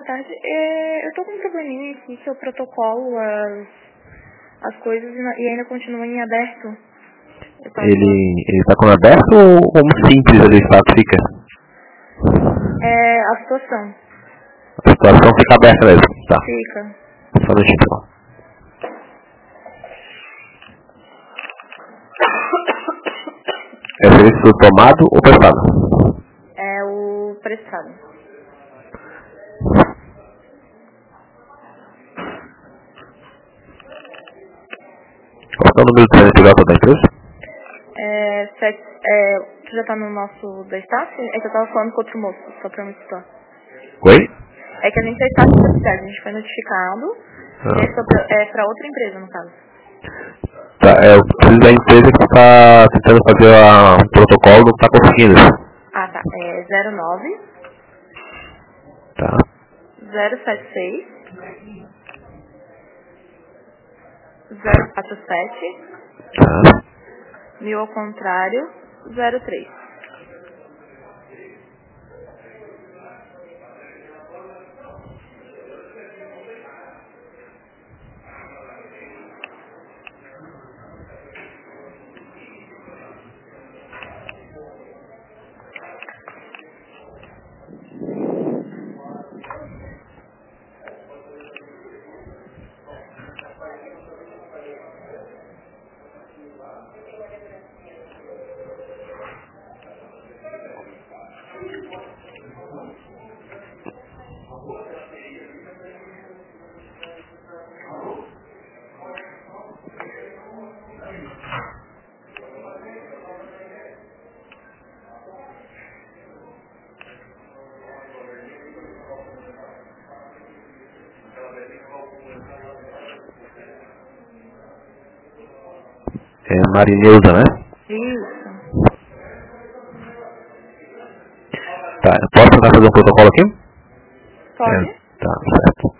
tarde. Eu tô com um probleminha aqui que eu protocolo as coisas e ainda continua em aberto. Ele tá com aberto ou como simples ali, fato fica? A situação. A situação fica aberta mesmo, tá? Fica. Só deixa então. É o serviço tomado ou prestado? É o prestado. Qual é o número de CNPJ da empresa? Tu já tá no nosso da staff? É que eu tava falando com outro moço, só pra me citar. Oi? É que a gente é staff da cidade, a gente foi notificado é pra outra empresa, no caso. Tá, eu preciso da empresa que está tentando fazer um protocolo, não está conseguindo. Ah, tá. É 09 Tá. 076 047 Tá. 1000 ao contrário 03. É Marineusa, né? Isso. Tá, eu posso tentar fazer um protocolo aqui? Pode? Tá, certo.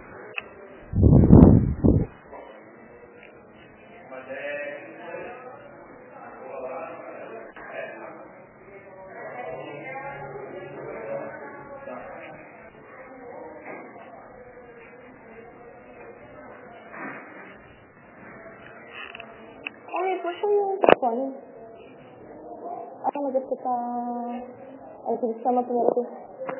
Puxa o telefone. Mas é porque tá... É que ele chama primeiro aqui.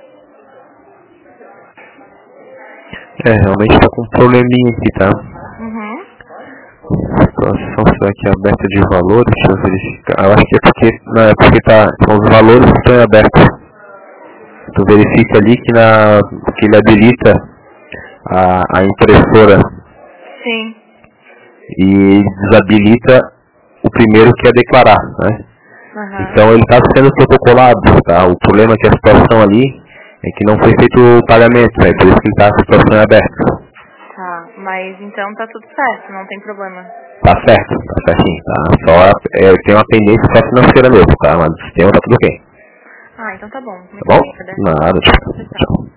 Realmente está com um probleminha aqui, tá? Uhum. A situação será que é aberta de valores, deixa eu verificar. Eu acho que é porque são os valores que estão em aberto. Tu verifica ali que ele habilita a impressora. Sim. E desabilita o primeiro que é declarar, né? Uhum. Então ele está sendo protocolado, tá? O problema é que a situação ali é que não foi feito o pagamento, né? Por isso que ele está com a situação aberta. Tá, mas então tá tudo certo, não tem problema. Tá certinho, tá? Só tem uma pendência só financeira mesmo, tá? Mas o sistema tá tudo ok. Ah, então tá bom. Muito Tá bom? obrigada. Nada, tchau.